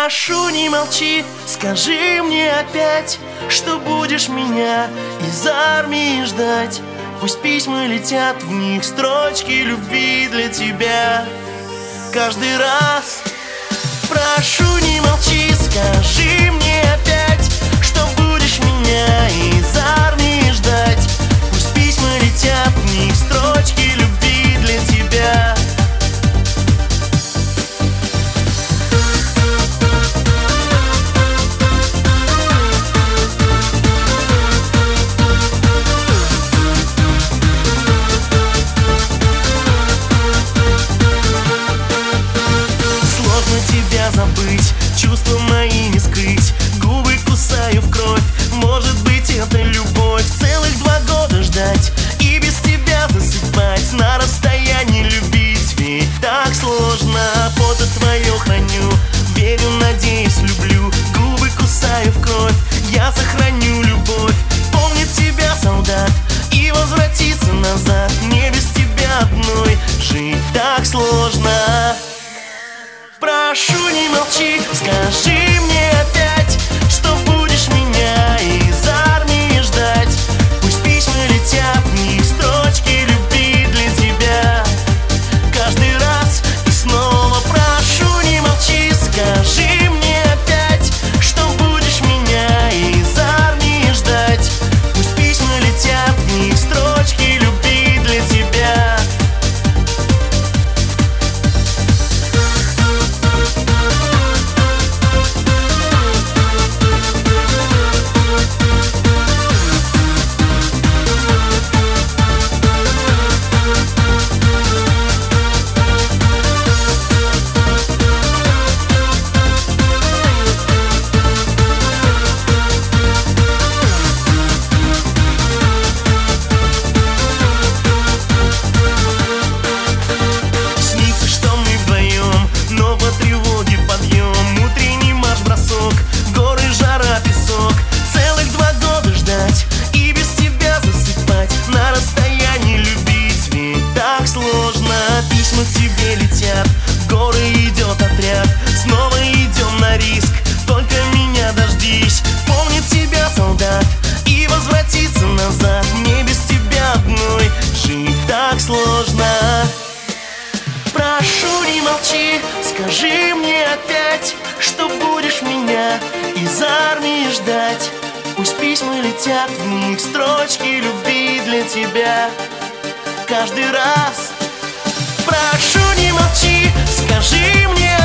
Прошу, не молчи, скажи мне опять, что будешь меня из армии ждать. Пусть письма летят, в них строчки любви для тебя каждый раз. Прошу, не молчи, скажи мне опять, что будешь меня из армии ждать. Пусть письма летят, в них строчки любви для тебя. Тебя забыть, чувства мои не скрыть, губы кусаю в кровь, может быть это любовь. Целых 2 года ждать и без тебя засыпать, на расстоянии любить, ведь так сложно. Фото твое храню, верю, надеюсь, люблю, губы кусаю в кровь, я сохраню любовь. Помнит тебя солдат и возвратиться назад, мне без тебя одной жить так сложно. Прошу, не молчи, скажи мне опять, что будешь меня из армии ждать. Пусть письма летят, в них строчки любви для тебя каждый раз и снова. Прошу, не молчи, скажи мне опять, что будешь меня из армии ждать. Пусть письма летят, в них строчки любви для тебя. Письма к тебе летят, в горы идет отряд, снова идем на риск, только меня дождись. Помнит тебя солдат и возвратиться назад, мне без тебя одной жить так сложно. Прошу, не молчи, скажи мне опять, что будешь меня из армии ждать. Пусть письма летят, в них строчки любви для тебя каждый раз. Прошу, не молчи, скажи мне